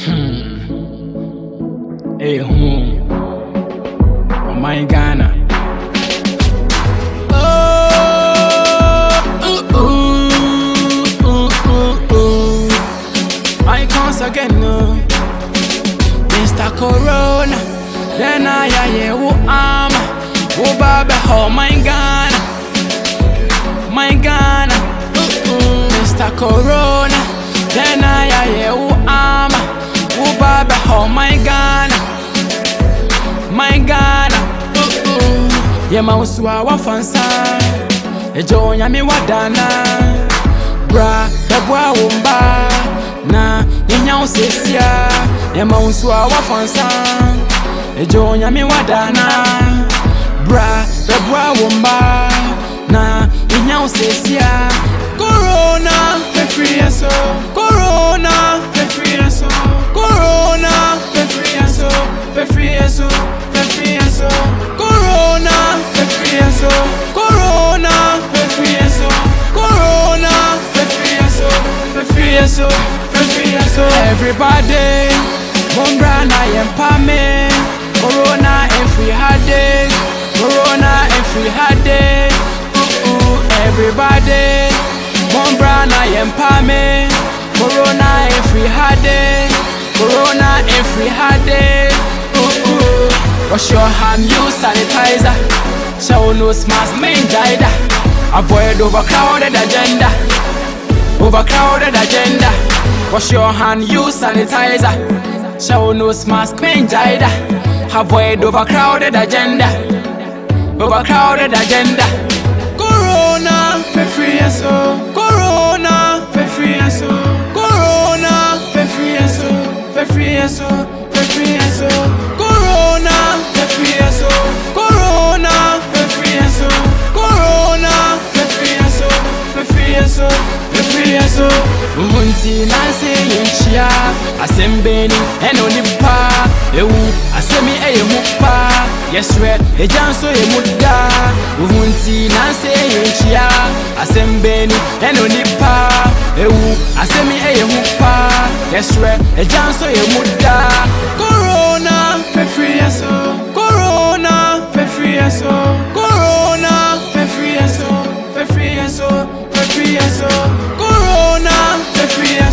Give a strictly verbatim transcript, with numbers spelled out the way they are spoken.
Hmm. Hey, home. Oh, my Ghana. Oh, ooh, ooh, ooh, ooh, ooh. I can't again, no. Mister Corona. Then I hear who am. Who baby, oh, my Ghana. My Ghana. Ooh, ooh. Mister Corona. Then I hear who am. Who baby, oh, my Ghana. My Ghana, ooh ooh. Yeah, my uswa wa fansa. Ejo nyami wadana. Bra, bebwa wumba. Na, yenya usesia. Yeah, my uswa wa fansa. Ejo nyami wadana. Bra, bebwa wumba. Na, yenya usesia. Corona, fe free aso. Corona, fe free aso. Corona, fe free aso. Fe free aso. Corona, fe free aso. Corona, fe free aso. Corona, fe free aso. Fe free aso. Fe free aso. Everybody, Mombra na yempame. Corona every hard day. Corona every hard day. Ooh ooh. Everybody, Mombra na yempame. Corona every hard day. Corona every hard day. Ooh ooh. Wash your hand, use sanitizer. Show nose mask, main guide. Avoid overcrowded agenda. Overcrowded agenda. Wash your hand, use sanitizer. Show nose mask, main guide. Avoid overcrowded agenda. Overcrowded agenda. Corona, fe free aso. Corona, fe free aso. Corona, fe free aso. Fe free aso. Fe free aso. Corona, fe free aso. Corona, fe free aso. Corona, fe free aso. Fe free aso. Fe free aso. Uhunti nanse yinchia. Asembeni eno nipa. Ewu asemi eye mupa. Yes red ejanso ye muda. Uhunti nanse yinchia. Asembeni eno nipa. Ewu asemi eye mupa. Yes red ejanso ye muda. Corona, fe free aso. Corona, fe free aso. Corona, fe free aso. Fe free aso. Fe free aso. Corona, fe free aso.